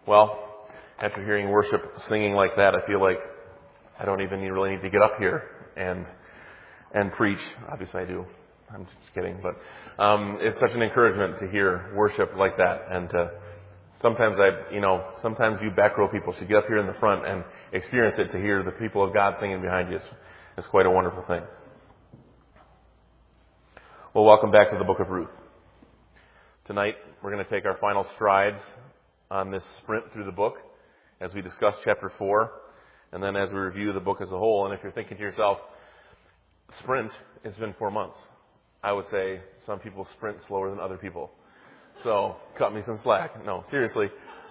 Well, after hearing worship singing like that, I feel like I don't even really need to get up here and preach. Obviously I do. I'm just kidding. But it's such an encouragement to hear worship like that. And sometimes sometimes you back row people should get up here in the front and experience it, to hear the people of God singing behind you. It's quite a wonderful thing. Well, welcome back to the book of Ruth. Tonight, we're going to take our final strides on this sprint through the book as we discuss chapter 4, and then as we review the book as a whole. And if you're thinking to yourself, sprint, it's been 4 months. I would say some people sprint slower than other people. So, cut me some slack. No, seriously.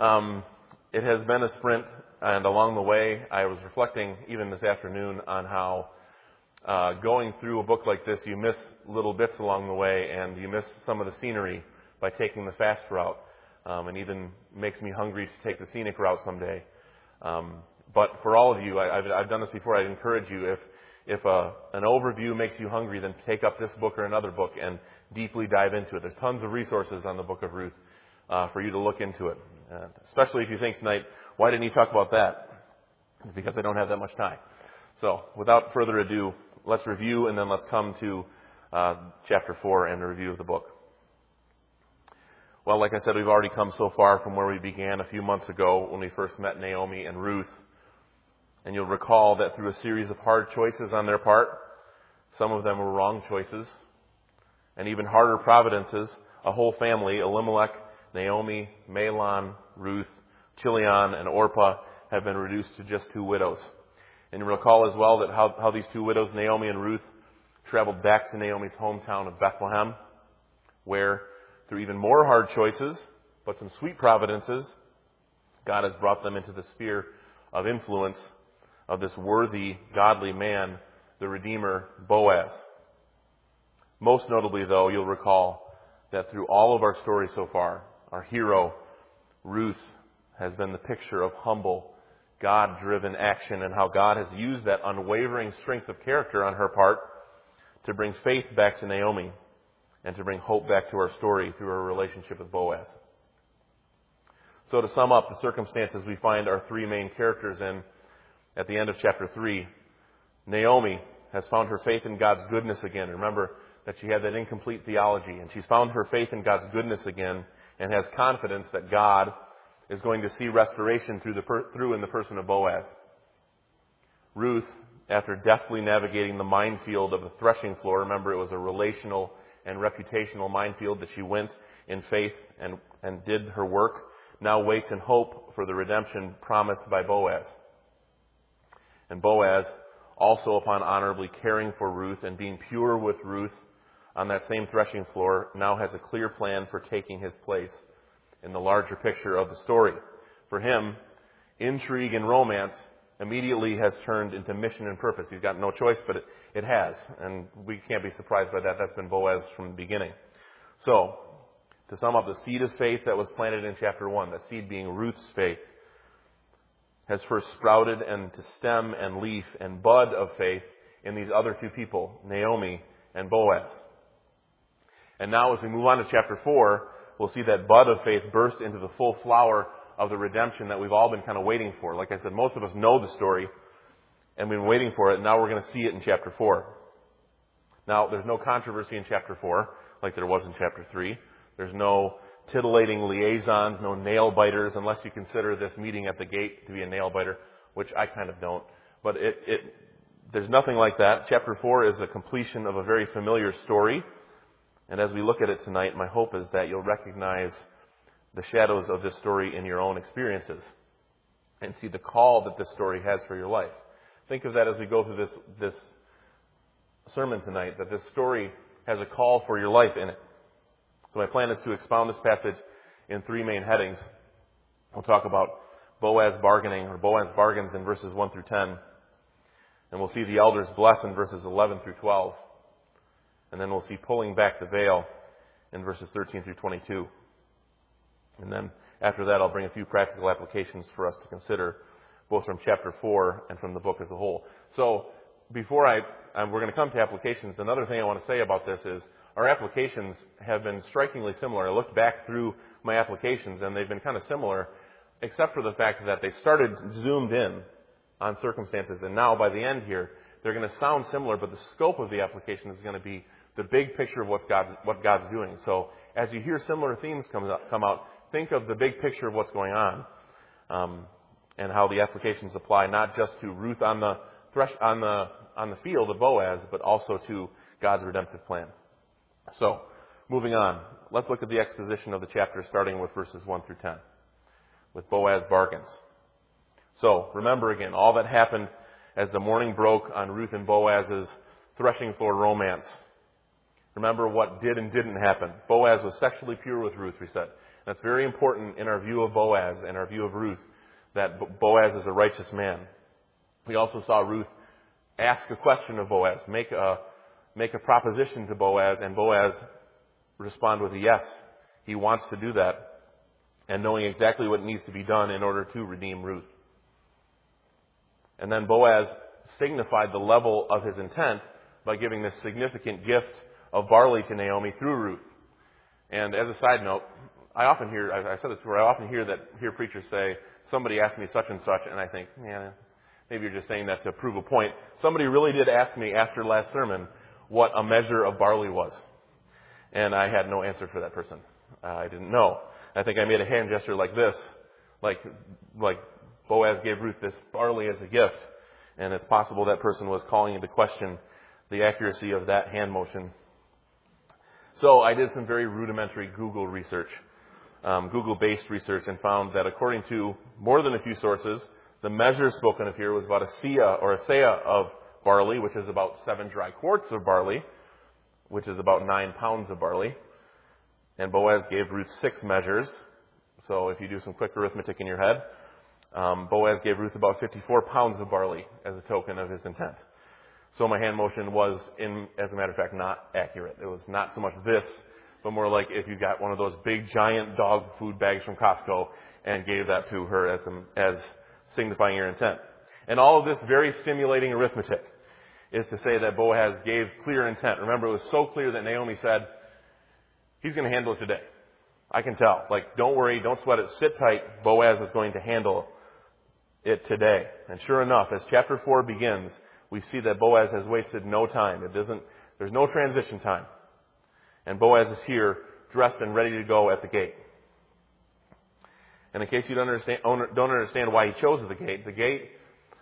It has been a sprint, and along the way, I was reflecting even this afternoon on how going through a book like this, you miss little bits along the way, and you miss some of the scenery by taking the fast route. And even makes me hungry to take the scenic route someday. But for all of you, I've done this before. I'd encourage you, if an overview makes you hungry, then take up this book or another book and deeply dive into it. There's tons of resources on the book of Ruth for you to look into it. Especially if you think tonight, why didn't he talk about that? It's because I don't have that much time. So without further ado, let's review, and then let's come to chapter 4 and a review of the book. Well, like I said, we've already come so far from where we began a few months ago when we first met Naomi and Ruth. And you'll recall that through a series of hard choices on their part, some of them were wrong choices, and even harder providences, a whole family, Elimelech, Naomi, Mahlon, Ruth, Chilion, and Orpah, have been reduced to just 2 widows. And you recall as well that how these 2 widows, Naomi and Ruth, traveled back to Naomi's hometown of Bethlehem, where through even more hard choices, but some sweet providences, God has brought them into the sphere of influence of this worthy, godly man, the Redeemer, Boaz. Most notably, though, you'll recall that through all of our stories so far, our hero, Ruth, has been the picture of humble, God-driven action, and how God has used that unwavering strength of character on her part to bring faith back to Naomi, and to bring hope back to our story through our relationship with Boaz. So to sum up the circumstances we find our 3 main characters in at the end of chapter 3, Naomi has found her faith in God's goodness again. Remember that she had that incomplete theology, and she's found her faith in God's goodness again and has confidence that God is going to see restoration through in the person of Boaz. Ruth, after deftly navigating the minefield of the threshing floor, remember it was a relational and reputational minefield that she went in faith and did her work, now waits in hope for the redemption promised by Boaz. And Boaz, also upon honorably caring for Ruth and being pure with Ruth on that same threshing floor, now has a clear plan for taking his place in the larger picture of the story. For him, intrigue and romance immediately has turned into mission and purpose. He's got no choice, but it has. And we can't be surprised by that. That's been Boaz from the beginning. So, to sum up, the seed of faith that was planted in chapter 1, the seed being Ruth's faith, has first sprouted and to stem and leaf and bud of faith in these other 2 people, Naomi and Boaz. And now as we move on to chapter 4, we'll see that bud of faith burst into the full flower of the redemption that we've all been kind of waiting for. Like I said, most of us know the story, and we've been waiting for it, and now we're going to see it in chapter 4. Now, there's no controversy in chapter 4, like there was in chapter 3. There's no titillating liaisons, no nail-biters, unless you consider this meeting at the gate to be a nail-biter, which I kind of don't. But there's nothing like that. Chapter 4 is a completion of a very familiar story, and as we look at it tonight, my hope is that you'll recognize the shadows of this story in your own experiences and see the call that this story has for your life. Think of that as we go through this sermon tonight, that this story has a call for your life in it. So my plan is to expound this passage in 3 main headings. We'll talk about Boaz bargaining, or Boaz bargains in verses 1 through 10. And we'll see the elders bless in verses 11 through 12. And then we'll see pulling back the veil in verses 13 through 22. And then after that, I'll bring a few practical applications for us to consider, both from chapter 4 and from the book as a whole. So before we're going to come to applications, another thing I want to say about this is our applications have been strikingly similar. I looked back through my applications, and they've been kind of similar except for the fact that they started zoomed in on circumstances, and now by the end here, they're going to sound similar, but the scope of the application is going to be the big picture of what God's doing. So as you hear similar themes come out, think of the big picture of what's going on, and how the applications apply not just to Ruth on the field of Boaz, but also to God's redemptive plan. So, moving on, let's look at the exposition of the chapter, starting with verses 1 through 10, with Boaz bargains. So, remember again, all that happened as the morning broke on Ruth and Boaz's threshing floor romance. Remember what did and didn't happen. Boaz was sexually pure with Ruth, we said. That's very important in our view of Boaz and our view of Ruth, that Boaz is a righteous man. We also saw Ruth ask a question of Boaz, make a proposition to Boaz, and Boaz respond with a yes. He wants to do that, and knowing exactly what needs to be done in order to redeem Ruth. And then Boaz signified the level of his intent by giving this significant gift of barley to Naomi through Ruth. And as a side note, I often hear preachers say, somebody asked me such and such, and I think, man, maybe you're just saying that to prove a point. Somebody really did ask me after last sermon what a measure of barley was. And I had no answer for that person. I didn't know. I think I made a hand gesture like this, like Boaz gave Ruth this barley as a gift. And it's possible that person was calling into question the accuracy of that hand motion. So I did some very rudimentary Google research, Google-based research, and found that according to more than a few sources, the measure spoken of here was about a seah of barley, which is about 7 dry quarts of barley, which is about 9 pounds of barley. And Boaz gave Ruth 6 measures. So if you do some quick arithmetic in your head, Boaz gave Ruth about 54 pounds of barley as a token of his intent. So my hand motion was, as a matter of fact, not accurate. It was not so much this, but more like if you got one of those big giant dog food bags from Costco and gave that to her as signifying your intent. And all of this very stimulating arithmetic is to say that Boaz gave clear intent. Remember, it was so clear that Naomi said, he's going to handle it today. I can tell. Don't worry, don't sweat it, sit tight. Boaz is going to handle it today. And sure enough, as chapter 4 begins, we see that Boaz has wasted no time. There's no transition time. And Boaz is here, dressed and ready to go at the gate. And in case you don't understand why he chose the gate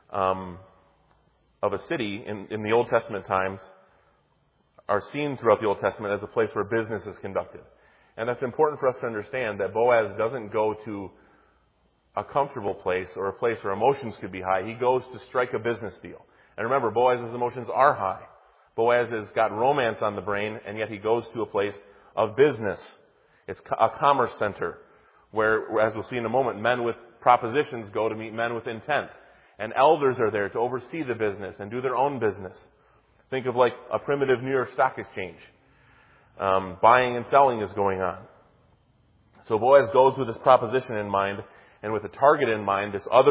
of a city in the Old Testament times are seen throughout the Old Testament as a place where business is conducted. And that's important for us to understand that Boaz doesn't go to a comfortable place or a place where emotions could be high. He goes to strike a business deal. And remember, Boaz's emotions are high. Boaz has got romance on the brain, and yet he goes to a place of business. It's a commerce center where, as we'll see in a moment, men with propositions go to meet men with intent. And elders are there to oversee the business and do their own business. Think of like a primitive New York Stock Exchange. Buying and selling is going on. So Boaz goes with this proposition in mind and with a target in mind, this other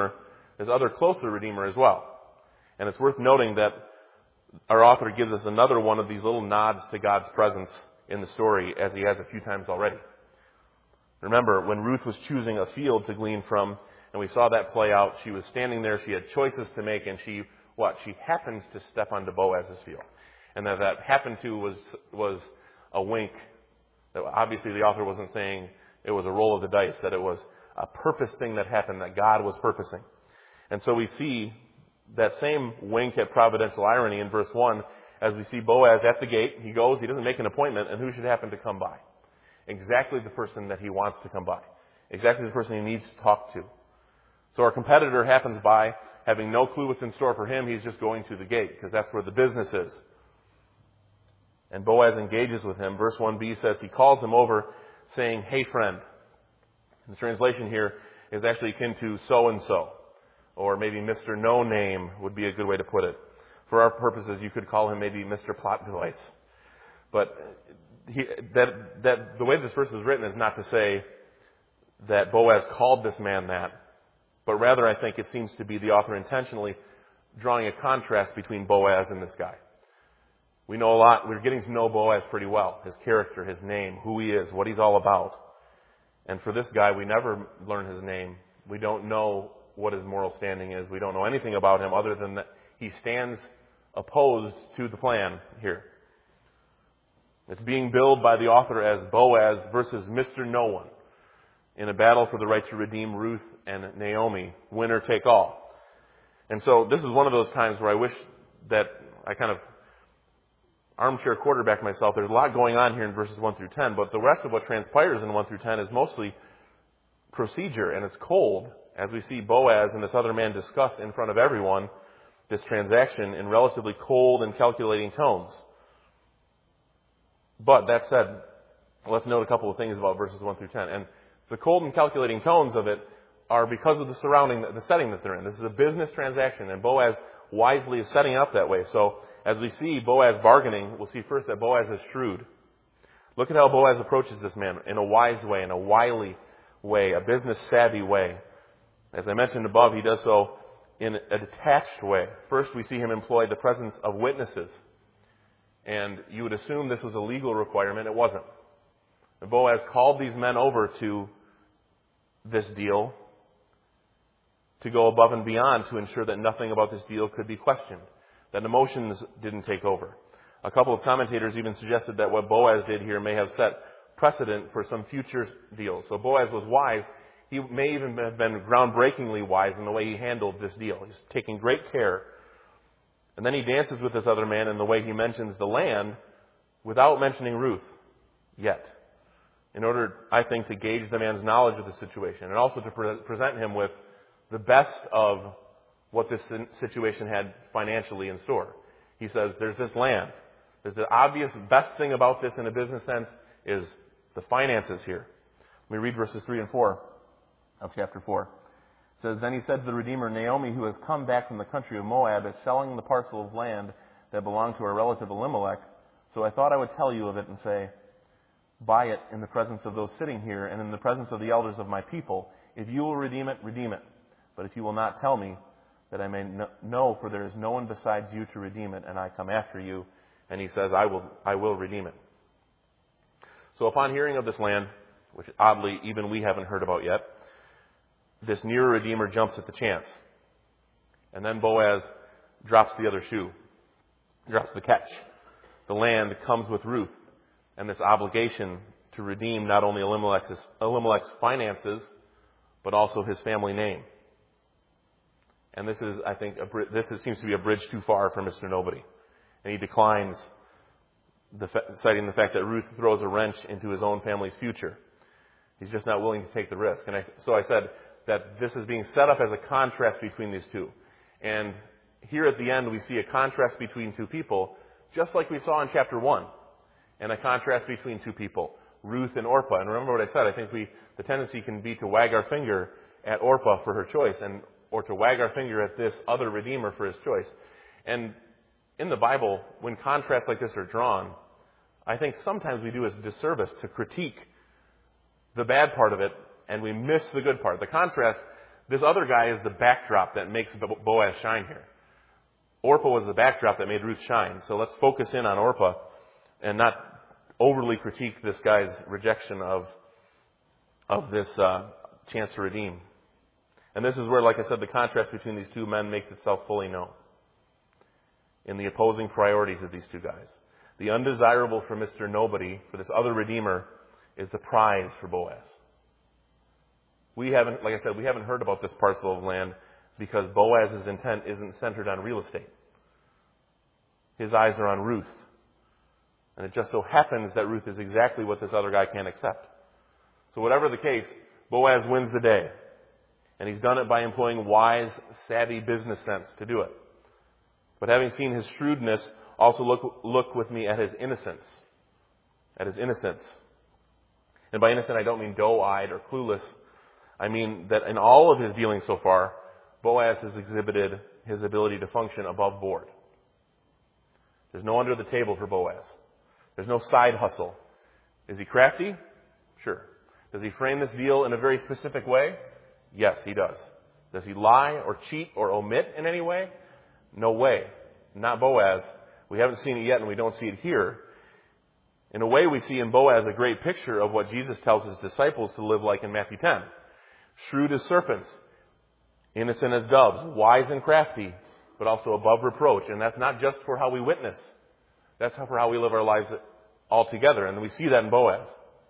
closer redeemer as well. And it's worth noting that our author gives us another one of these little nods to God's presence in the story, as he has a few times already. Remember, when Ruth was choosing a field to glean from, and we saw that play out, she was standing there, she had choices to make, and she happened to step onto Boaz's field. And that happened to was a wink. That obviously the author wasn't saying it was a roll of the dice, that it was a purpose thing that happened, that God was purposing. And so we see that same wink at providential irony in verse 1 as we see Boaz at the gate. He goes, he doesn't make an appointment, and who should happen to come by? Exactly the person that he wants to come by. Exactly the person he needs to talk to. So our competitor happens by, having no clue what's in store for him. He's just going to the gate because that's where the business is. And Boaz engages with him. Verse 1b says he calls him over saying, "Hey friend." And the translation here is actually akin to so-and-so. Or maybe Mr. No Name would be a good way to put it. For our purposes, you could call him maybe Mr. Plot Device. But the way this verse is written is not to say that Boaz called this man that, but rather I think it seems to be the author intentionally drawing a contrast between Boaz and this guy. We know a lot. We're getting to know Boaz pretty well. His character, his name, who he is, what he's all about. And for this guy, we never learn his name. We don't know what his moral standing is. We don't know anything about him other than that he stands opposed to the plan here. It's being billed by the author as Boaz versus Mr. No One in a battle for the right to redeem Ruth and Naomi, winner take all. And so this is one of those times where I wish that I kind of armchair quarterback myself. There's a lot going on here in verses 1 through 10, but the rest of what transpires in 1 through 10 is mostly procedure, and it's cold, as we see Boaz and this other man discuss in front of everyone this transaction in relatively cold and calculating tones. But that said, let's note a couple of things about verses 1 through 10. And the cold and calculating tones of it are because of the setting that they're in. This is a business transaction, and Boaz wisely is setting up that way. So as we see Boaz bargaining, we'll see first that Boaz is shrewd. Look at how Boaz approaches this man in a wise way, in a wily way, a business-savvy way. As I mentioned above, he does so in a detached way. First, we see him employ the presence of witnesses. And you would assume this was a legal requirement. It wasn't. And Boaz called these men over to this deal to go above and beyond to ensure that nothing about this deal could be questioned, that emotions didn't take over. A couple of commentators even suggested that what Boaz did here may have set precedent for some future deals. So Boaz was wise. He may even have been groundbreakingly wise in the way he handled this deal. He's taking great care. And then he dances with this other man in the way he mentions the land without mentioning Ruth yet, in order, I think, to gauge the man's knowledge of the situation and also to present him with the best of what this situation had financially in store. He says, there's this land. There's the obvious best thing about this in a business sense is the finances here. Let me read verses 3 and 4 of chapter 4. It says, Then he said to the Redeemer, Naomi, who has come back from the country of Moab, is selling the parcel of land that belonged to her relative Elimelech. So I thought I would tell you of it and say, buy it in the presence of those sitting here and in the presence of the elders of my people. If you will redeem it, redeem it. But if you will not tell me, that I may know, for there is no one besides you to redeem it, and I come after you. And he says, I will redeem it. So upon hearing of this land, which oddly even we haven't heard about yet, this nearer Redeemer jumps at the chance. And then Boaz drops the other shoe, drops the catch. The land comes with Ruth and this obligation to redeem not only Elimelech's finances, but also his family name. And this is, I think, seems to be a bridge too far for Mr. Nobody. And he declines, citing the fact that Ruth throws a wrench into his own family's future. He's just not willing to take the risk. And so I said that this is being set up as a contrast between these two. And here at the end, we see a contrast between two people, just like we saw in chapter 1, and a contrast between two people, Ruth and Orpah. And remember what I said, I think the tendency can be to wag our finger at Orpah for her choice, or to wag our finger at this other Redeemer for his choice. And in the Bible, when contrasts like this are drawn, I think sometimes we do a disservice to critique the bad part of it, and we miss the good part. The contrast, this other guy is the backdrop that makes Boaz shine here. Orpah was the backdrop that made Ruth shine. So let's focus in on Orpah and not overly critique this guy's rejection of this chance to redeem. And this is where, like I said, the contrast between these two men makes itself fully known in the opposing priorities of these two guys. The undesirable for Mr. Nobody, for this other Redeemer, is the prize for Boaz. We haven't heard about this parcel of land because Boaz's intent isn't centered on real estate. His eyes are on Ruth. And it just so happens that Ruth is exactly what this other guy can't accept. So whatever the case, Boaz wins the day. And he's done it by employing wise, savvy business sense to do it. But having seen his shrewdness, also look with me at his innocence. At his innocence. And by innocent, I don't mean doe-eyed or clueless. I mean that in all of his dealings so far, Boaz has exhibited his ability to function above board. There's no under the table for Boaz. There's no side hustle. Is he crafty? Sure. Does he frame this deal in a very specific way? Yes, he does. Does he lie or cheat or omit in any way? No way. Not Boaz. We haven't seen it yet, and we don't see it here. In a way, we see in Boaz a great picture of what Jesus tells his disciples to live like in Matthew 10. Shrewd as serpents, innocent as doves, wise and crafty, but also above reproach. And that's not just for how we witness. That's for how we live our lives altogether. And we see that in Boaz.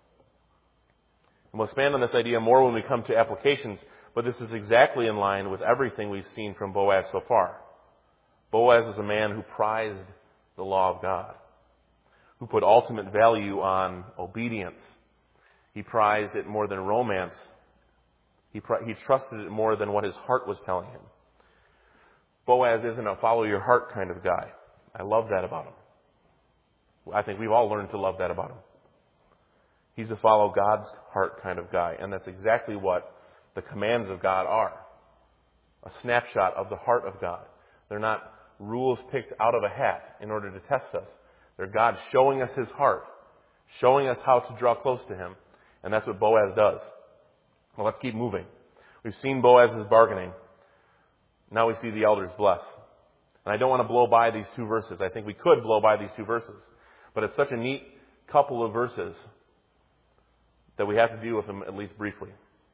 And we'll expand on this idea more when we come to applications, but this is exactly in line with everything we've seen from Boaz so far. Boaz was a man who prized the law of God, who put ultimate value on obedience. He prized it more than romance. He trusted it more than what his heart was telling him. Boaz isn't a follow your heart kind of guy. I love that about him. I think we've all learned to love that about him. He's a follow God's heart kind of guy, and that's exactly what the commands of God are. A snapshot of the heart of God. They're not rules picked out of a hat in order to test us. They're God showing us his heart, showing us how to draw close to him, and that's what Boaz does. Well, let's keep moving. We've seen Boaz's bargaining. Now we see the elders bless. And I don't want to blow by these two verses. I think we could blow by these two verses. But it's such a neat couple of verses that we have to deal with them at least briefly.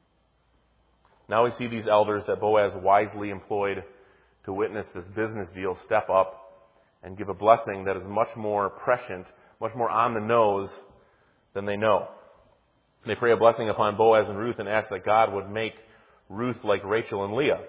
Now we see these elders that Boaz wisely employed to witness this business deal step up and give a blessing that is much more prescient, much more on the nose than they know. They pray a blessing upon Boaz and Ruth and ask that God would make Ruth like Rachel and Leah.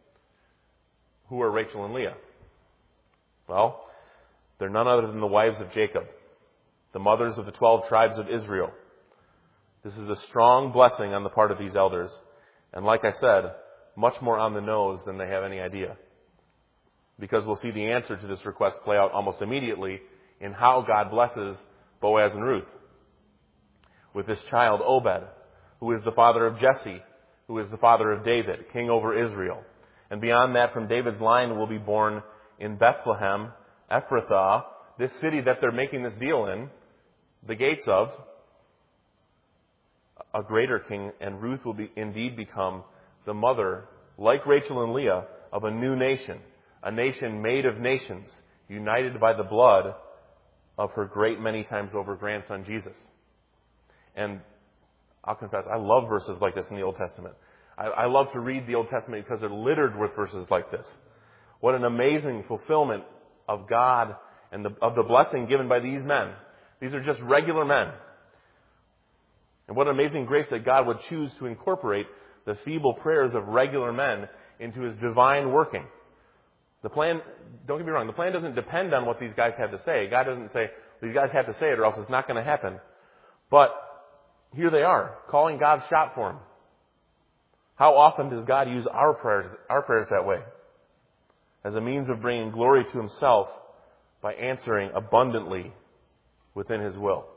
Who are Rachel and Leah? Well, they're none other than the wives of Jacob, the mothers of the 12 tribes of Israel. This is a strong blessing on the part of these elders. And like I said, much more on the nose than they have any idea. Because we'll see the answer to this request play out almost immediately in how God blesses Boaz and Ruth. With this child, Obed, who is the father of Jesse, who is the father of David, king over Israel. And beyond that, from David's line will be born in Bethlehem, Ephrathah, this city that they're making this deal in, the gates of, a greater king, and Ruth will indeed become the mother, like Rachel and Leah, of a new nation, a nation made of nations, united by the blood of her great many times over grandson Jesus. And I'll confess, I love verses like this in the Old Testament. I love to read the Old Testament because they're littered with verses like this. What an amazing fulfillment of God and of the blessing given by these men. These are just regular men. And what an amazing grace that God would choose to incorporate the feeble prayers of regular men into his divine working. The plan, don't get me wrong, the plan doesn't depend on what these guys had to say. God doesn't say, these guys have to say it or else it's not going to happen. But here they are, calling God's shot for them. How often does God use our prayers that way? As a means of bringing glory to himself by answering abundantly within his will.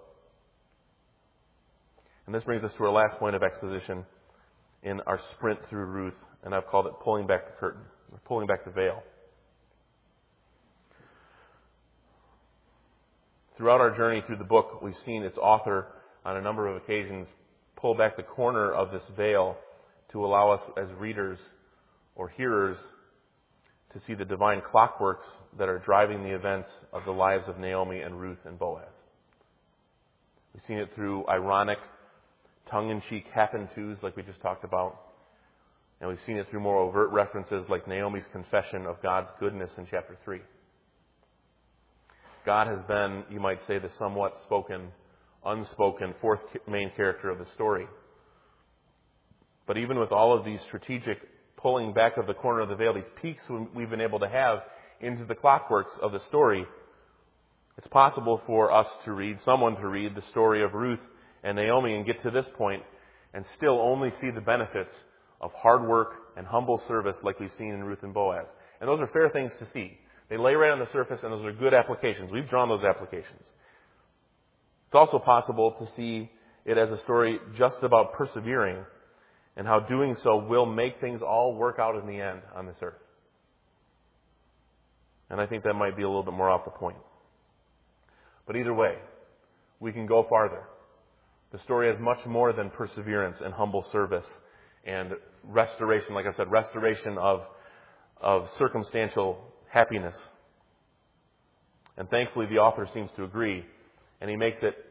And this brings us to our last point of exposition in our sprint through Ruth, and I've called it pulling back the curtain, or pulling back the veil. Throughout our journey through the book, we've seen its author on a number of occasions pull back the corner of this veil to allow us as readers or hearers to see the divine clockworks that are driving the events of the lives of Naomi and Ruth and Boaz. We've seen it through ironic, tongue-in-cheek happen-tos like we just talked about. And we've seen it through more overt references like Naomi's confession of God's goodness in chapter 3. God has been, you might say, the somewhat spoken, unspoken fourth main character of the story. But even with all of these strategic pulling back of the corner of the veil, these peeks we've been able to have into the clockworks of the story, it's possible for us to read, someone to read the story of Ruth and Naomi and get to this point and still only see the benefits of hard work and humble service like we've seen in Ruth and Boaz. And those are fair things to see. They lay right on the surface, and those are good applications. We've drawn those applications. It's also possible to see it as a story just about persevering and how doing so will make things all work out in the end on this earth. And I think that might be a little bit more off the point. But either way, we can go farther. The story has much more than perseverance and humble service and restoration, like I said, restoration of circumstantial happiness. And thankfully the author seems to agree, and he makes it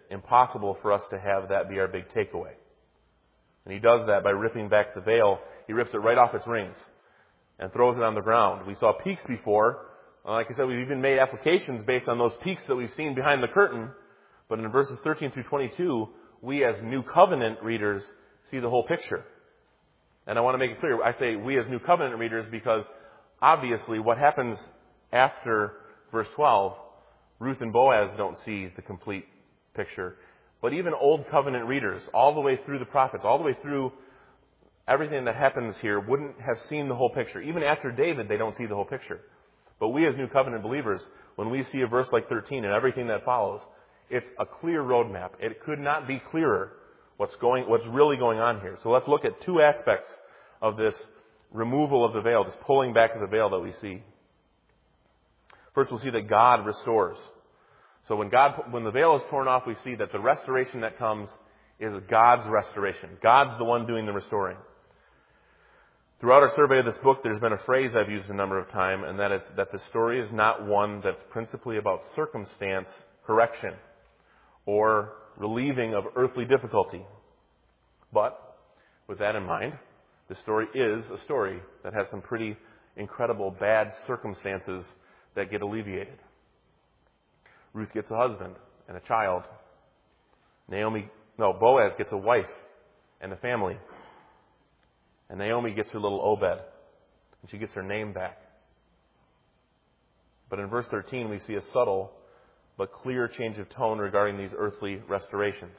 impossible for us to have that be our big takeaway. And he does that by ripping back the veil. He rips it right off its rings and throws it on the ground. We saw peaks before. Like I said, we've even made applications based on those peaks that we've seen behind the curtain. But in verses 13 through 22, we as New Covenant readers see the whole picture. And I want to make it clear, I say we as New Covenant readers because obviously what happens after verse 12, Ruth and Boaz don't see the complete picture. But even Old Covenant readers, all the way through the prophets, all the way through everything that happens here, wouldn't have seen the whole picture. Even after David, they don't see the whole picture. But we as New Covenant believers, when we see a verse like 13 and everything that follows, it's a clear roadmap. It could not be clearer what's really going on here. So let's look at two aspects of this removal of the veil, this pulling back of the veil that we see. First, we'll see that God restores. So when the veil is torn off, we see that the restoration that comes is God's restoration. God's the one doing the restoring. Throughout our survey of this book, there's been a phrase I've used a number of times, and that is that the story is not one that's principally about circumstance correction or relieving of earthly difficulty. But with that in mind, the story is a story that has some pretty incredible bad circumstances that get alleviated. Ruth gets a husband and a child. Boaz gets a wife and a family. And Naomi gets her little Obed, and she gets her name back. But in verse 13, we see a subtle but clear change of tone regarding these earthly restorations.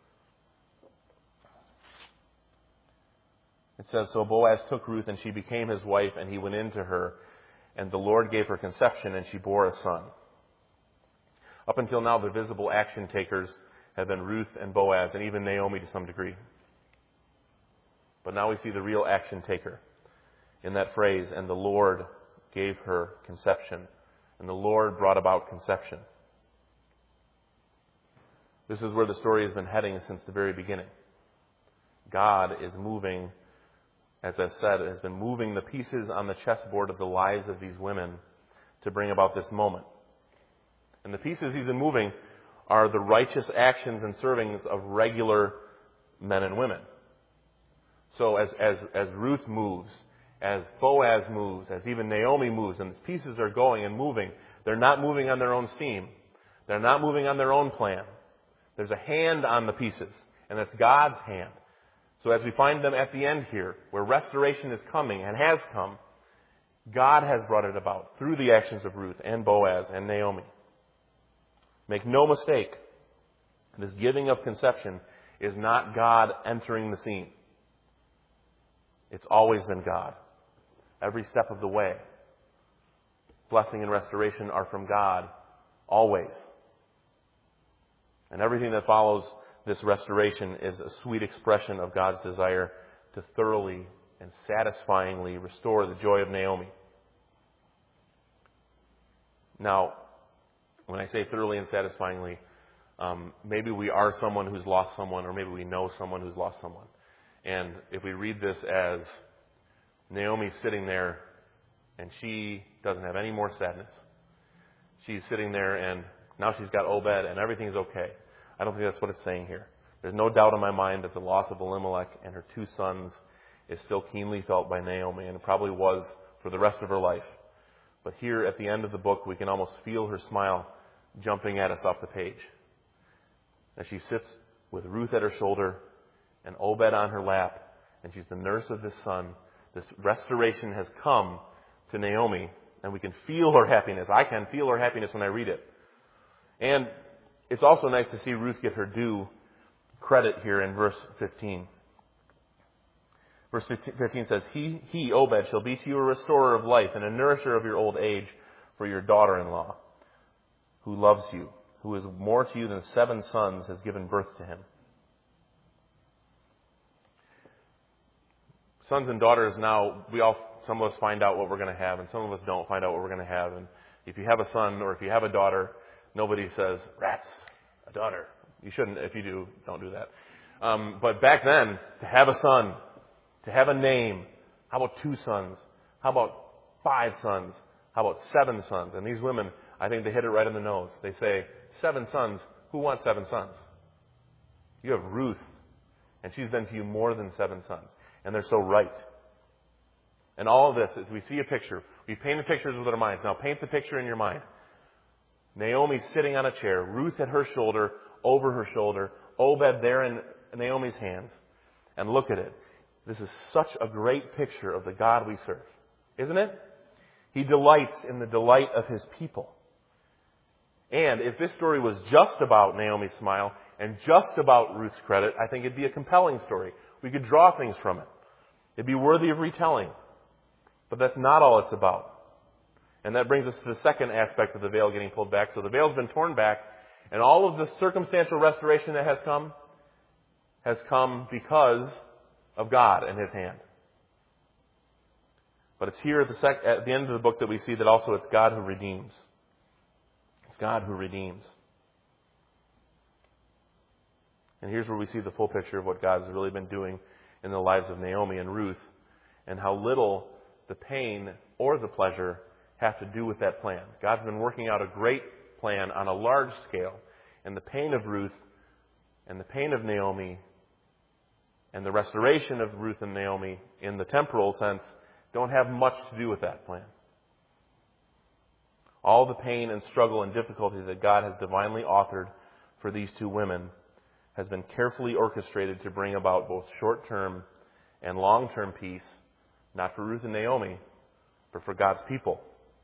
It says, "So Boaz took Ruth, and she became his wife, and he went in to her, and the Lord gave her conception, and she bore a son." Up until now, the visible action takers have been Ruth and Boaz, and even Naomi to some degree. But now we see the real action taker in that phrase, "and the Lord gave her conception." And the Lord brought about conception. This is where the story has been heading since the very beginning. God is moving, as I've said, has been moving the pieces on the chessboard of the lives of these women to bring about this moment. And the pieces he's been moving are the righteous actions and servings of regular men and women. So as Ruth moves, as Boaz moves, as even Naomi moves, and the pieces are going and moving, they're not moving on their own steam. They're not moving on their own plan. There's a hand on the pieces, and it's God's hand. So as we find them at the end here, where restoration is coming and has come, God has brought it about through the actions of Ruth and Boaz and Naomi. Make no mistake, this giving of conception is not God entering the scene. It's always been God. Every step of the way. Blessing and restoration are from God, always. And everything that follows this restoration is a sweet expression of God's desire to thoroughly and satisfyingly restore the joy of Naomi. Now, when I say thoroughly and satisfyingly, maybe we are someone who's lost someone, or maybe we know someone who's lost someone. And if we read this as Naomi sitting there and she doesn't have any more sadness, she's sitting there and now she's got Obed and everything's okay. I don't think that's what it's saying here. There's no doubt in my mind that the loss of Elimelech and her two sons is still keenly felt by Naomi, and it probably was for the rest of her life. But here at the end of the book, we can almost feel her smile jumping at us off the page. As she sits with Ruth at her shoulder and Obed on her lap, and she's the nurse of this son. This restoration has come to Naomi, and we can feel her happiness. I can feel her happiness when I read it. And it's also nice to see Ruth get her due credit here in verse 15. Verse 15 says, He, Obed, shall be to you a restorer of life and a nourisher of your old age for your daughter-in-law, who loves you, who is more to you than 7 sons, has given birth to him. Sons and daughters now, some of us find out what we're going to have, and some of us don't find out what we're going to have. And if you have a son or if you have a daughter, nobody says, "Rats, a daughter." You shouldn't. If you do, don't do that. But back then, to have a son, to have a name, how about 2 sons? How about 5 sons? How about 7 sons? And these women, I think they hit it right in the nose. They say, 7 sons, who wants 7 sons? You have Ruth, and she's been to you more than 7 sons. And they're so right. And all of this, as we see a picture, we painted pictures with our minds. Now paint the picture in your mind. Naomi sitting on a chair, Ruth at her shoulder, over her shoulder, Obed there in Naomi's hands. And look at it. This is such a great picture of the God we serve. Isn't it? He delights in the delight of His people. And if this story was just about Naomi's smile and just about Ruth's credit, I think it'd be a compelling story. We could draw things from it. It'd be worthy of retelling. But that's not all it's about. And that brings us to the second aspect of the veil getting pulled back. So the veil's been torn back, and all of the circumstantial restoration that has come because of God and His hand. But it's here at the end of the book that we see that also it's God who redeems. It's God who redeems. And here's where we see the full picture of what God has really been doing in the lives of Naomi and Ruth, and how little the pain or the pleasure have to do with that plan. God's been working out a great plan on a large scale, and the pain of Ruth and the pain of Naomi and the restoration of Ruth and Naomi in the temporal sense don't have much to do with that plan. All the pain and struggle and difficulty that God has divinely authored for these two women has been carefully orchestrated to bring about both short-term and long-term peace, not for Ruth and Naomi, but for God's people.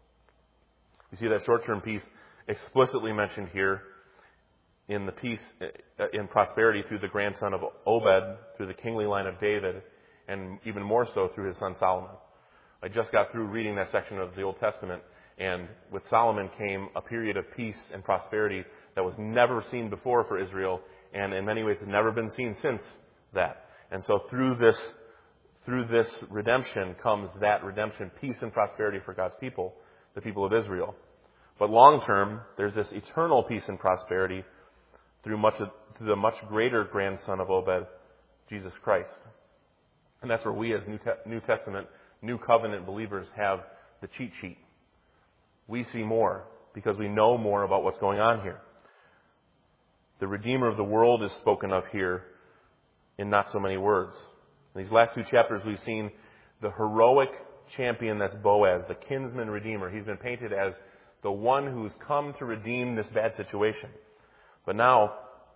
We see that short-term peace explicitly mentioned here in the peace in prosperity through the grandson of Obed, through the kingly line of David, and even more so through his son Solomon. I just got through reading that section of the Old Testament, and with Solomon came a period of peace and prosperity that was never seen before for Israel, and in many ways has never been seen since that. And so through this redemption comes that redemption, peace and prosperity for God's people, the people of Israel. But long term, there's this eternal peace and prosperity through the much greater grandson of Obed, Jesus Christ. And that's where we as New Testament, New Covenant believers have the cheat sheet. We see more because we know more about what's going on here. The Redeemer of the world is spoken of here in not so many words. In these last 2 chapters, we've seen the heroic champion that's Boaz, the kinsman redeemer. He's been painted as the one who's come to redeem this bad situation. But now,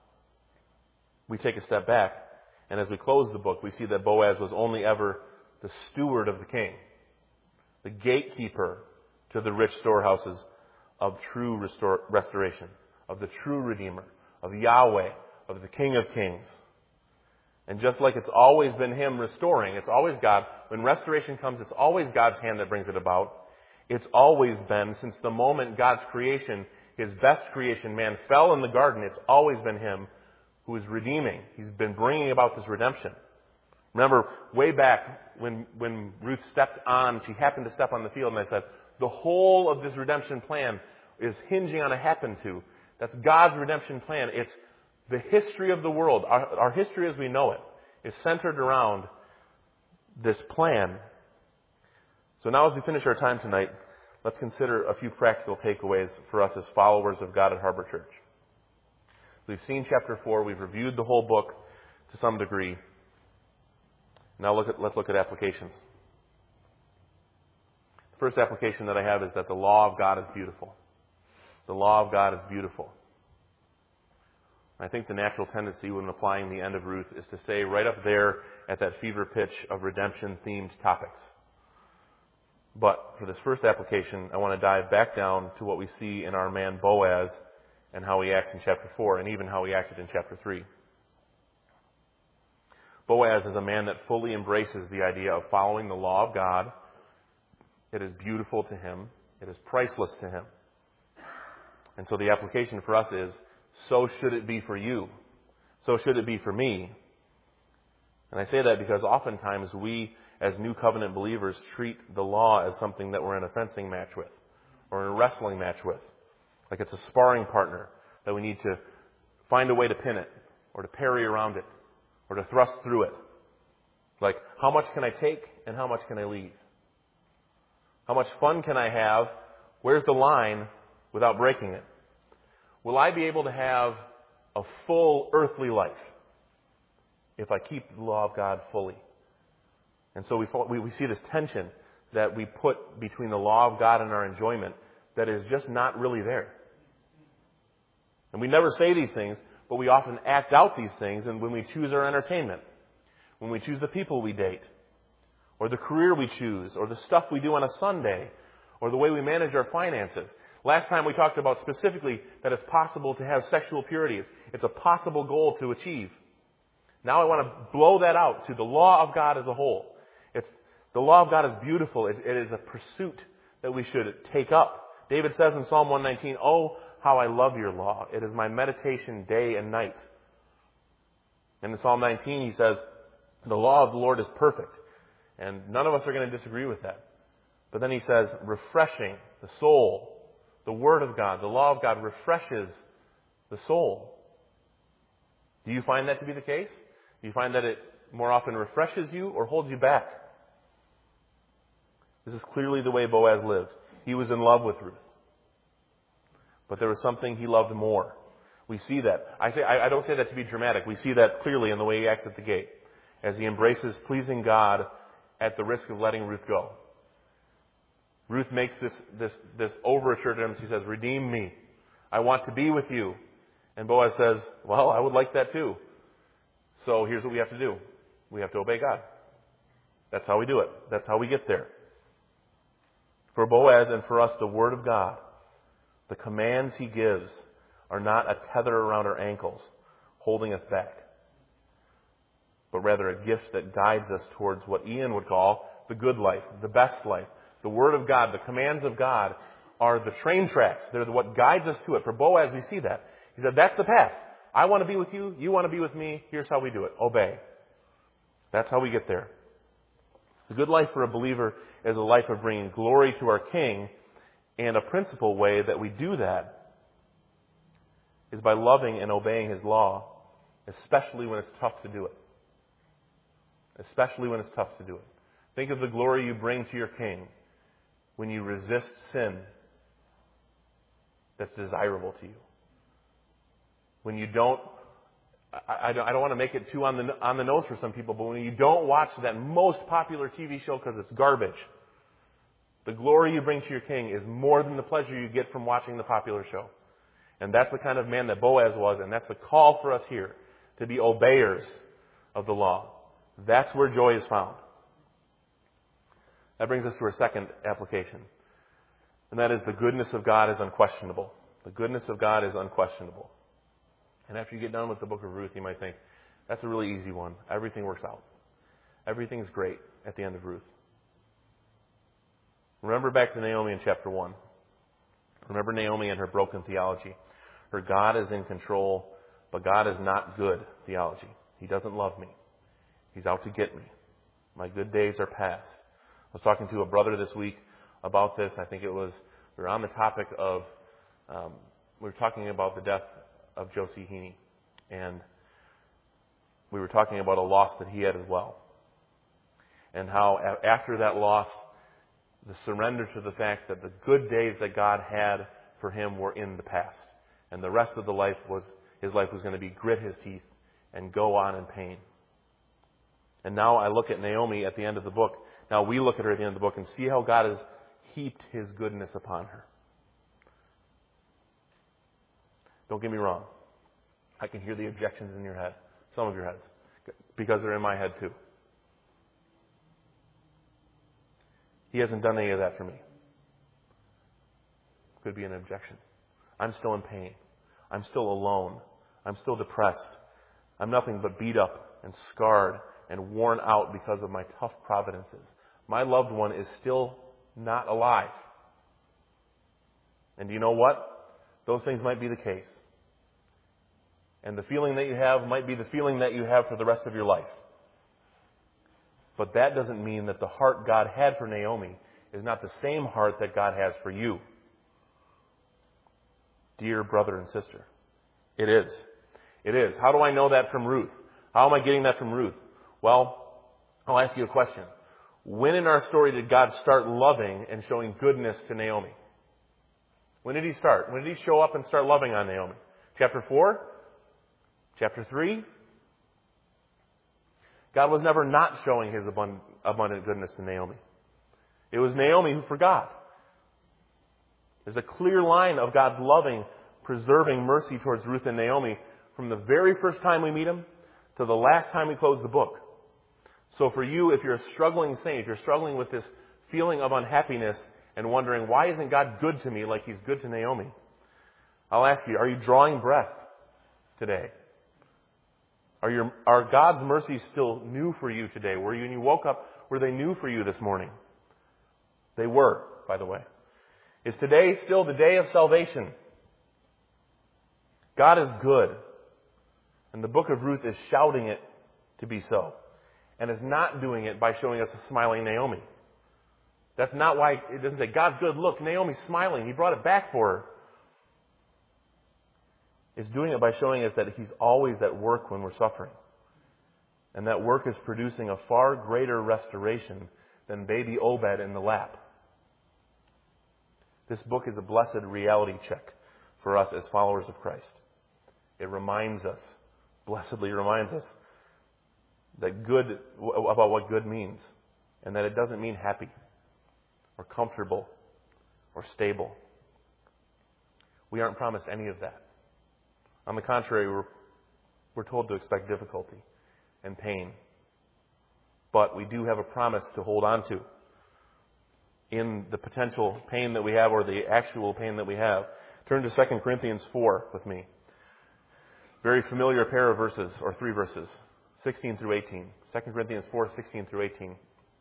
we take a step back, and as we close the book, we see that Boaz was only ever the steward of the king, the gatekeeper to the rich storehouses of true restoration, of the true Redeemer, of Yahweh, of the King of Kings. And just like it's always been Him restoring, it's always God. When restoration comes, it's always God's hand that brings it about. It's always been, since the moment God's creation, His best creation, man, fell in the garden, it's always been Him who is redeeming. He's been bringing about this redemption. Remember, way back when Ruth stepped on, she happened to step on the field, and I said, the whole of this redemption plan is hinging on a happen to. That's God's redemption plan. It's the history of the world. Our history as we know it is centered around this plan. So now as we finish our time tonight, let's consider a few practical takeaways for us as followers of God at Harbor Church. We've seen chapter 4. We've reviewed the whole book to some degree. Now let's look at applications. The first application that I have is that the law of God is beautiful. The law of God is beautiful. I think the natural tendency when applying the end of Ruth is to stay right up there at that fever pitch of redemption-themed topics. But for this first application, I want to dive back down to what we see in our man Boaz and how he acts in chapter 4, and even how he acted in chapter 3. Boaz is a man that fully embraces the idea of following the law of God. It is beautiful to him. It is priceless to him. And so the application for us is, so should it be for you. So should it be for me. And I say that because oftentimes we, as New Covenant believers, treat the law as something that we're in a fencing match with, or in a wrestling match with. Like it's a sparring partner that we need to find a way to pin it, or to parry around it, or to thrust through it. Like, how much can I take and how much can I leave? How much fun can I have? Where's the line without breaking it? Will I be able to have a full earthly life? if I keep the law of God fully. And so we see this tension that we put between the law of God and our enjoyment that is just not really there. And we never say these things, but we often act out these things, and when we choose our entertainment, when we choose the people we date, or the career we choose, or the stuff we do on a Sunday, or the way we manage our finances. Last time we talked about specifically that it's possible to have sexual purity. It's a possible goal to achieve. Now I want to blow that out to the law of God as a whole. The law of God is beautiful. It is a pursuit that we should take up. David says in Psalm 119, "Oh, how I love your law. It is my meditation day and night." And in Psalm 19 he says, "The law of the Lord is perfect." And none of us are going to disagree with that. But then he says, refreshing the soul. The Word of God, the law of God refreshes the soul. Do you find that to be the case? Do you find that it more often refreshes you or holds you back? This is clearly the way Boaz lived. He was in love with Ruth. But there was something he loved more. We see that. I don't say that to be dramatic. We see that clearly in the way he acts at the gate, as he embraces pleasing God at the risk of letting Ruth go. Ruth makes this overture to him. She says, "Redeem me. I want to be with you." And Boaz says, "Well, I would like that too. So here's what we have to do. We have to obey God." That's how we do it. That's how we get there. For Boaz and for us, the Word of God, the commands he gives, are not a tether around our ankles, holding us back, but rather a gift that guides us towards what Ian would call the good life, the best life. The Word of God, the commands of God, are the train tracks. They're what guides us to it. For Boaz, we see that. He said, "That's the path. I want to be with you. You want to be with me. Here's how we do it. Obey." That's how we get there. The good life for a believer is a life of bringing glory to our King, and a principal way that we do that is by loving and obeying His law, especially when it's tough to do it. Especially when it's tough to do it. Think of the glory you bring to your King when you resist sin that's desirable to you. When you don't, I don't want to make it too on the nose for some people, but when you don't watch that most popular TV show because it's garbage, the glory you bring to your King is more than the pleasure you get from watching the popular show. And that's the kind of man that Boaz was, and that's the call for us here, to be obeyers of the law. That's where joy is found. That brings us to our second application, and that is the goodness of God is unquestionable. The goodness of God is unquestionable. And after you get done with the book of Ruth, you might think, that's a really easy one. Everything works out. Everything's great at the end of Ruth. Remember back to Naomi in chapter 1. Remember Naomi and her broken theology. Her God is in control, but God is not good theology. He doesn't love me. He's out to get me. My good days are past. I was talking to a brother this week about this. I think we were on the topic of, we were talking about the death of Josie Heaney. And we were talking about a loss that he had as well. And how after that loss, the surrender to the fact that the good days that God had for him were in the past. And the rest of his life was going to be grit his teeth and go on in pain. And now I look at Naomi at the end of the book. Now we look at her at the end of the book and see how God has heaped His goodness upon her. Don't get me wrong. I can hear the objections in your head. Some of your heads. Because they're in my head too. He hasn't done any of that for me. Could be an objection. I'm still in pain. I'm still alone. I'm still depressed. I'm nothing but beat up and scarred and worn out because of my tough providences. My loved one is still not alive. And do you know what? Those things might be the case. And the feeling that you have might be the feeling that you have for the rest of your life. But that doesn't mean that the heart God had for Naomi is not the same heart that God has for you. Dear brother and sister. It is. It is. How do I know that from Ruth? How am I getting that from Ruth? Well, I'll ask you a question. When in our story did God start loving and showing goodness to Naomi? When did He start? When did He show up and start loving on Naomi? Chapter 4? Chapter 3? God was never not showing His abundant goodness to Naomi. It was Naomi who forgot. There's a clear line of God's loving, preserving mercy towards Ruth and Naomi from the very first time we meet Him to the last time we close the book. So for you, if you're a struggling saint, if you're struggling with this feeling of unhappiness and wondering, why isn't God good to me like He's good to Naomi? I'll ask you, are you drawing breath today? Are God's mercies still new for you today? When you woke up, were they new for you this morning? They were, by the way. Is today still the day of salvation? God is good. And the book of Ruth is shouting it to be so. And is not doing it by showing us a smiling Naomi. That's not why it doesn't say, God's good, look, Naomi's smiling. He brought it back for her. It's doing it by showing us that He's always at work when we're suffering. And that work is producing a far greater restoration than baby Obed in the lap. This book is a blessed reality check for us as followers of Christ. It reminds us, blessedly reminds us, that good, about what good means. And that it doesn't mean happy or comfortable or stable. We aren't promised any of that. On the contrary, we're told to expect difficulty and pain. But we do have a promise to hold on to in the potential pain that we have or the actual pain that we have. Turn to 2 Corinthians 4 with me. Very familiar pair of verses, or 3 verses, 16 through 18. 2 Corinthians 4, 16 through 18.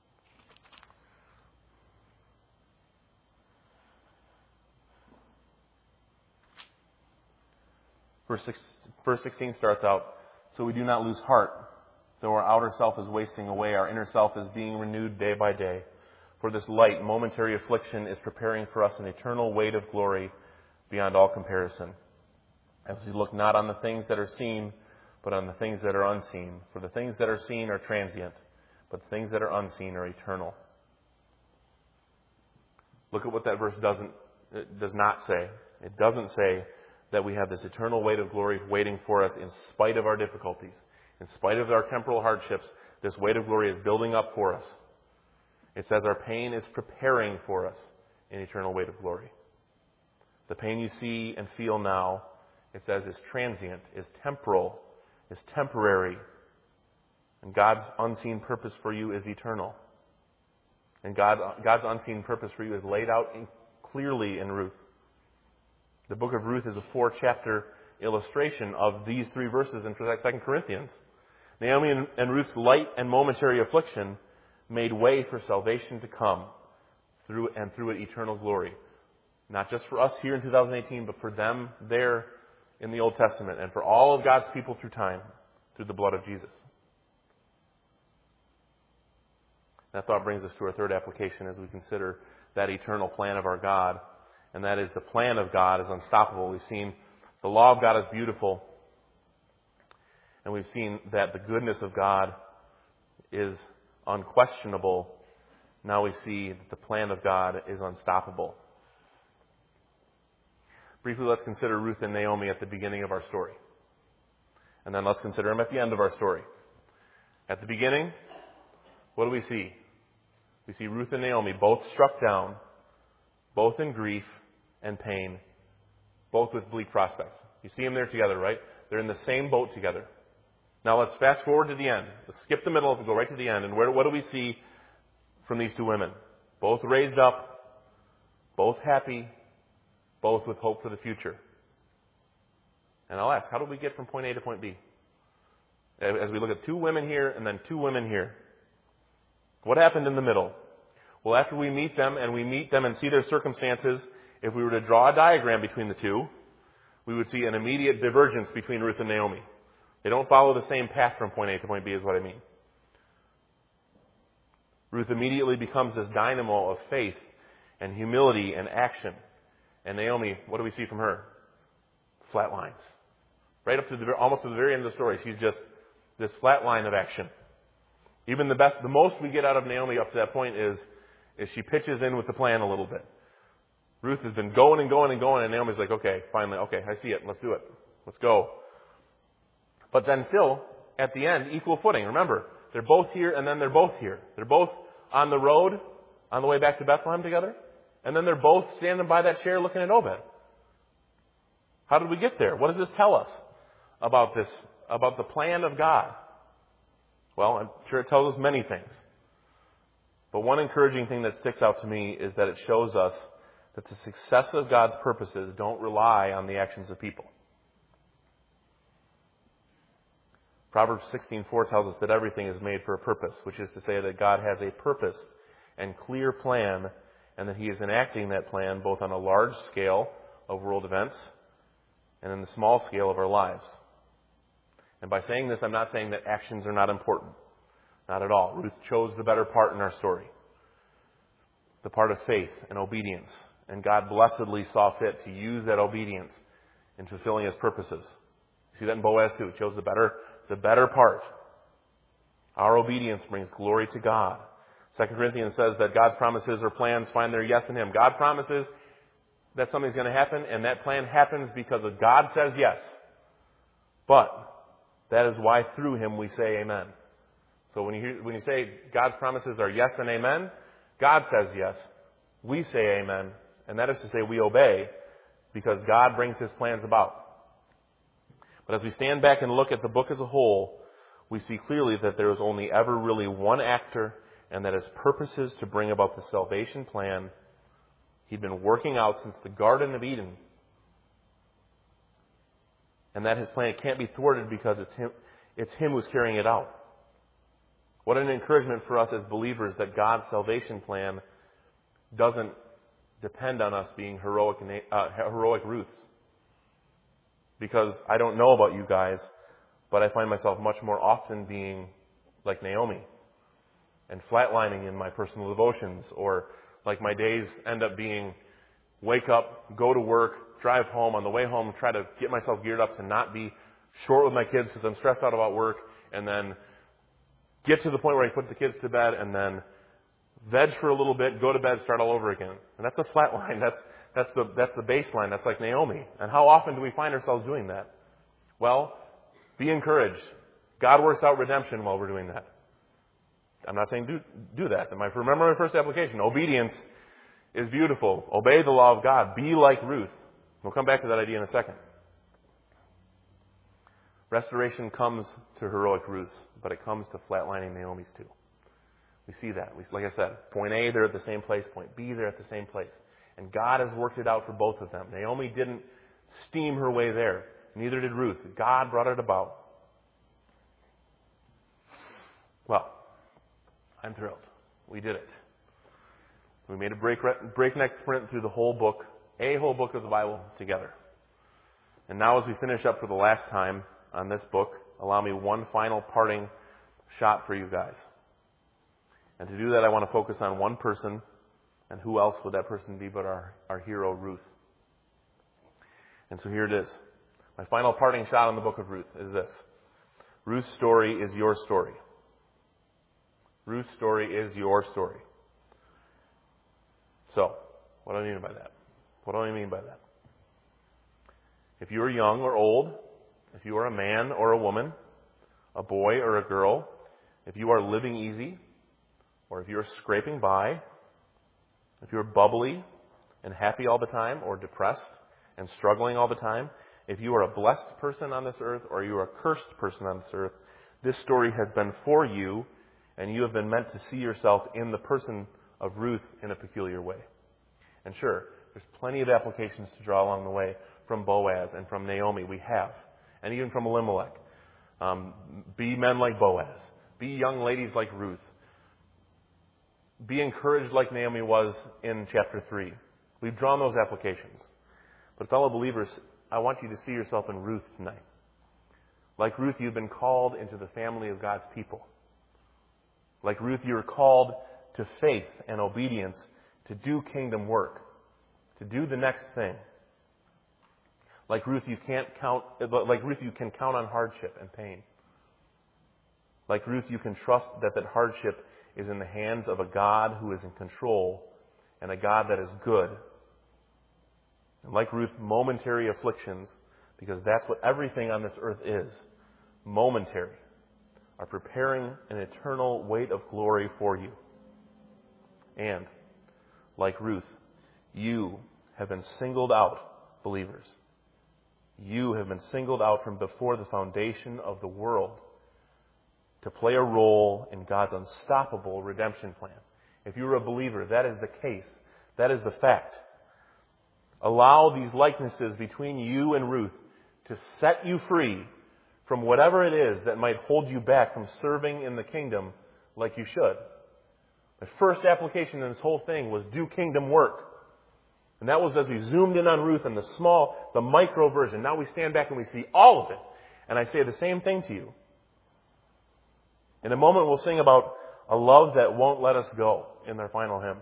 Verse 16 starts out, so we do not lose heart. Though our outer self is wasting away, our inner self is being renewed day by day. For this light, momentary affliction is preparing for us an eternal weight of glory beyond all comparison. As we look not on the things that are seen, but on the things that are unseen. For the things that are seen are transient, but the things that are unseen are eternal. Look at what that verse does not say. It doesn't say that we have this eternal weight of glory waiting for us in spite of our difficulties. In spite of our temporal hardships, this weight of glory is building up for us. It says our pain is preparing for us an eternal weight of glory. The pain you see and feel now, it says, is transient, is temporal, is temporary. And God's unseen purpose for you is eternal. And God's unseen purpose for you is laid out clearly in Ruth. The book of Ruth is a 4-chapter illustration of these 3 verses in 2 Corinthians. Naomi and Ruth's light and momentary affliction made way for salvation to come through it eternal glory. Not just for us here in 2018, but for them there in the Old Testament and for all of God's people through time, through the blood of Jesus. That thought brings us to our third application as we consider that eternal plan of our God. And that is the plan of God is unstoppable. We've seen the law of God is beautiful. And we've seen that the goodness of God is unquestionable. Now we see that the plan of God is unstoppable. Briefly, let's consider Ruth and Naomi at the beginning of our story. And then let's consider them at the end of our story. At the beginning, what do we see? We see Ruth and Naomi both struck down, both in grief and pain, both with bleak prospects. You see them there together, right? They're in the same boat together. Now let's fast forward to the end. Let's skip the middle and go right to the end. And what do we see from these 2 women? Both raised up, both happy, both with hope for the future. And I'll ask, how do we get from point A to point B? As we look at 2 women here and then 2 women here. What happened in the middle? Well, after we meet them and see their circumstances, if we were to draw a diagram between the 2, we would see an immediate divergence between Ruth and Naomi. They don't follow the same path from point A to point B is what I mean. Ruth immediately becomes this dynamo of faith and humility and action. And Naomi, what do we see from her? Flat lines. Right up to almost to the very end of the story, she's just this flat line of action. Even the most we get out of Naomi up to that point is she pitches in with the plan a little bit. Ruth has been going and going and going, and Naomi's like, okay, finally, okay, I see it. Let's do it. Let's go. But then still, at the end, equal footing. Remember, They're both here, and then they're both here. They're both on the road, on the way back to Bethlehem together, and then they're both standing by that chair looking at Obed. How did we get there? What does this tell us about this, about the plan of God? Well, I'm sure it tells us many things. But one encouraging thing that sticks out to me is that it shows us that the success of God's purposes don't rely on the actions of people. Proverbs 16:4 tells us that everything is made for a purpose, which is to say that God has a purposed and clear plan, and that He is enacting that plan both on a large scale of world events and in the small scale of our lives. And by saying this, I'm not saying that actions are not important. Not at all. Ruth chose the better part in our story, the part of faith and obedience. And God blessedly saw fit to use that obedience in fulfilling His purposes. You see that in Boaz too. He chose the better part. Our obedience brings glory to God. 2 Corinthians says that God's promises or plans find their yes in Him. God promises that something's going to happen, and that plan happens because of God says yes. But that is why through Him we say amen. So when you say God's promises are yes and amen, God says yes. We say amen. And that is to say we obey because God brings His plans about. But as we stand back and look at the book as a whole, we see clearly that there is only ever really one actor, and that His purposes to bring about the salvation plan He'd been working out since the Garden of Eden. And that His plan can't be thwarted because it's Him who's carrying it out. What an encouragement for us as believers that God's salvation plan doesn't depend on us being heroic Ruths. Because I don't know about you guys, but I find myself much more often being like Naomi and flatlining in my personal devotions, or like my days end up being wake up, go to work, drive home, on the way home try to get myself geared up to not be short with my kids because I'm stressed out about work, and then get to the point where I put the kids to bed, and then veg for a little bit, go to bed, start all over again. And that's the flat line. That's the baseline. That's like Naomi. And how often do we find ourselves doing that? Well, be encouraged. God works out redemption while we're doing that. I'm not saying do that. Remember my first application. Obedience is beautiful. Obey the law of God. Be like Ruth. We'll come back to that idea in a second. Restoration comes to heroic Ruths, but it comes to flatlining Naomi's too. We see that. Like I said, point A, they're at the same place. Point B, they're at the same place. And God has worked it out for both of them. Naomi didn't steam her way there. Neither did Ruth. God brought it about. Well, I'm thrilled. We did it. We made a breakneck sprint through the whole book, a whole book of the Bible together. And now as we finish up for the last time on this book, allow me one final parting shot for you guys. And to do that, I want to focus on one person. And who else would that person be but our hero, Ruth? And so here it is. My final parting shot on the book of Ruth is this. Ruth's story is your story. Ruth's story is your story. So, what do I mean by that? What do I mean by that? If you are young or old, if you are a man or a woman, a boy or a girl, if you are living easy, or if you're scraping by, if you're bubbly and happy all the time, or depressed and struggling all the time, if you are a blessed person on this earth or you are a cursed person on this earth, this story has been for you, and you have been meant to see yourself in the person of Ruth in a peculiar way. And sure, there's plenty of applications to draw along the way from Boaz and from Naomi. We have. And even from Elimelech. Be men like Boaz. Be young ladies like Ruth. Be encouraged like Naomi was in chapter 3. We've drawn those applications. But fellow believers, I want you to see yourself in Ruth tonight. Like Ruth, you've been called into the family of God's people. Like Ruth, you're called to faith and obedience, to do kingdom work, to do the next thing. Like Ruth, you can count on hardship and pain. Like Ruth, you can trust that hardship is in the hands of a God who is in control and a God that is good. And like Ruth, momentary afflictions, because that's what everything on this earth is, momentary, are preparing an eternal weight of glory for you. And, like Ruth, you have been singled out, believers. You have been singled out from before the foundation of the world to play a role in God's unstoppable redemption plan. If you're a believer, that is the case. That is the fact. Allow these likenesses between you and Ruth to set you free from whatever it is that might hold you back from serving in the kingdom like you should. The first application in this whole thing was do kingdom work. And that was as we zoomed in on Ruth and the micro version. Now we stand back and we see all of it. And I say the same thing to you. In a moment we'll sing about a love that won't let us go in their final hymn.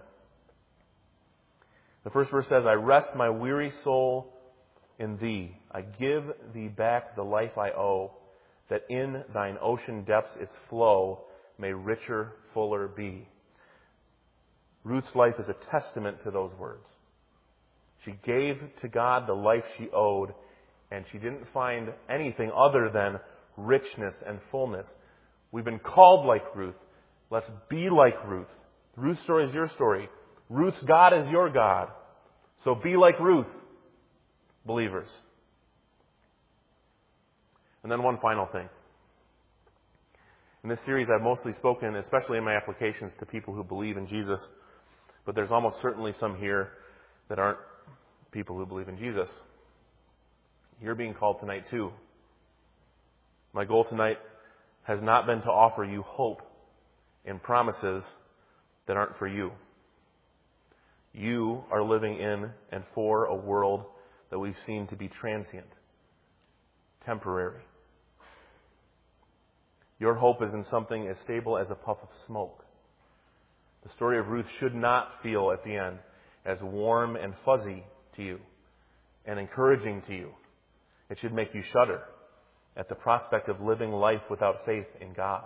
The first verse says, I rest my weary soul in thee. I give thee back the life I owe, that in thine ocean depths its flow may richer, fuller be. Ruth's life is a testament to those words. She gave to God the life she owed, and she didn't find anything other than richness and fullness. We've been called like Ruth. Let's be like Ruth. Ruth's story is your story. Ruth's God is your God. So be like Ruth, believers. And then one final thing. In this series I've mostly spoken, especially in my applications, to people who believe in Jesus. But there's almost certainly some here that aren't people who believe in Jesus. You're being called tonight too. My goal tonight has not been to offer you hope in promises that aren't for you. You are living in and for a world that we've seen to be transient, temporary. Your hope is in something as stable as a puff of smoke. The story of Ruth should not feel at the end as warm and fuzzy to you and encouraging to you. It should make you shudder at the prospect of living life without faith in God.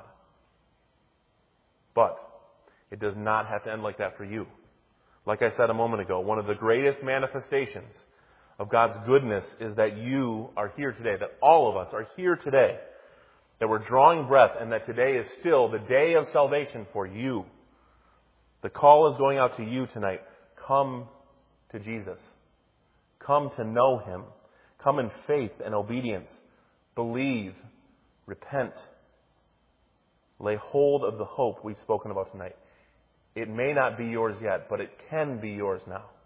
But it does not have to end like that for you. Like I said a moment ago, one of the greatest manifestations of God's goodness is that you are here today, that all of us are here today, that we're drawing breath, and that today is still the day of salvation for you. The call is going out to you tonight. Come to Jesus. Come to know Him. Come in faith and obedience. Believe. Repent. Lay hold of the hope we've spoken about tonight. It may not be yours yet, but it can be yours now.